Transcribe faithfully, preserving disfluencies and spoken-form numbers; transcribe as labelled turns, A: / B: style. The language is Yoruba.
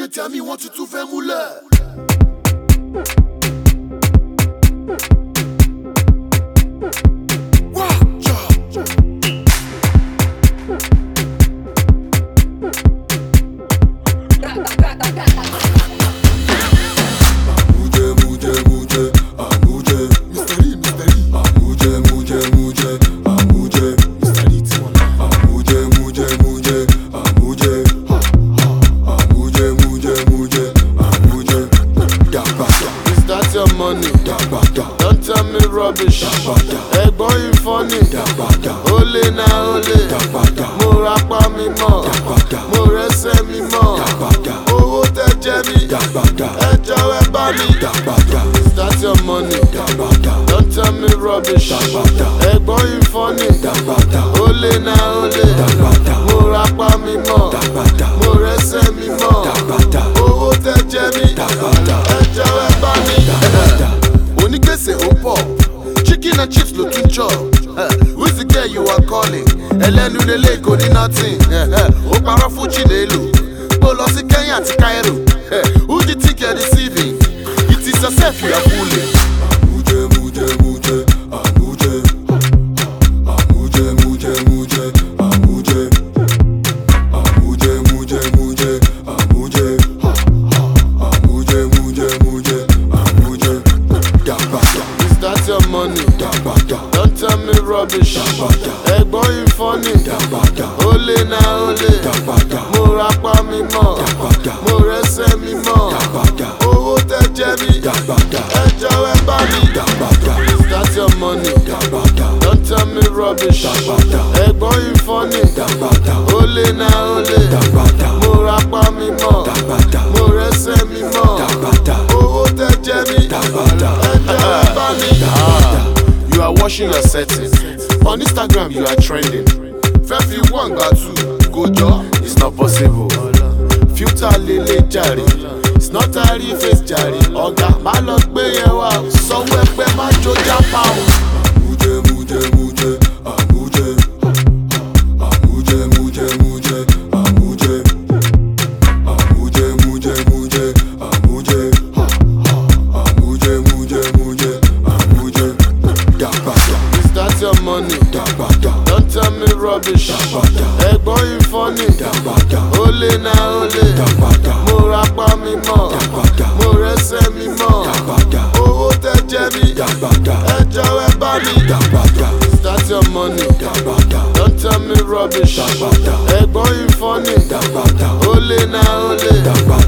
A: tí a mi wọ́n tuntun fẹ́ múlẹ̀.
B: Money, don't tell me rubbish. Ẹ̀gbọ́n yìí funny, olè na olè. Mo ra pa mi mọ̀, mo rẹ́sẹ̀ mi mọ̀. Owó tẹ jẹ mi, ẹ jọ̀wọ́ ẹ bá mi. Start your money, don't tell me rubbish. Ẹ̀gbọ́n yìí funny, olè na olè. Mo ra pa mi mọ̀, mo rẹ́sẹ̀ mi mọ̀. Owó tẹ jẹ mi, ẹ jọ̀wọ́ ẹ bá mi.
A: Onígbèsè ó pọ̀, chicken and chips ló tún chop. Who's the girl you are calling? Ẹlẹ́nu lélẹ̀ kò ní nothing. Ó parọ́ fún Chinelo, ó lọ sí Kenya àti Cairo. Who do you think you're deceiving? It is yourself you are fooling. Amuje, muje, muje, amuje. Amuje, muje, muje, amuje. Amuje, muje, muje, amuje. Amuje, muje, muje, amuje.
B: Start your money, don't tell me rubbish. Ẹ̀gbọ́n yìí funny, olè na olè. Mo ra pa mi mọ̀, mo rẹ́sẹ̀ mi mọ̀. Owó tẹ jẹ mi, ẹ jọ̀wọ́ ẹ bá mi. Start your money, don't tell me rubbish. Ẹ̀gbọ́n yìí funny, olè na olè. Mo ra pa mi mọ̀, mo rẹ́sẹ̀ mi mọ̀. Owó tẹ jẹ mi, ẹ jọ̀wọ́ ẹ bá mi.
A: You are washing your settings. On Instagram you are trending. Fefi one gba two, Gojo, it's not possible. Filter lele jare, it's not a real face jare. Ọ̀gá má lọ gbé yẹn wá, sanwó ẹgbẹ́ má jó jápa o. Amuje, muje, muje, amuje. Amuje, muje, muje, amuje. Amuje, muje, muje, amuje. Amuje, muje, muje, amuje.
B: Start your money, don't tell me rubbish. Ẹ̀gbọ́n yìí funny, olè na olè. Mo ra pa mi mọ̀, mo rẹ́sẹ̀ mi mọ̀. Owó tẹ jẹ mi, ẹ jọ̀wọ́ ẹ bá mi. Start your money, don't tell me rubbish. Ẹ̀gbọ́n yìí funny, olè na olè.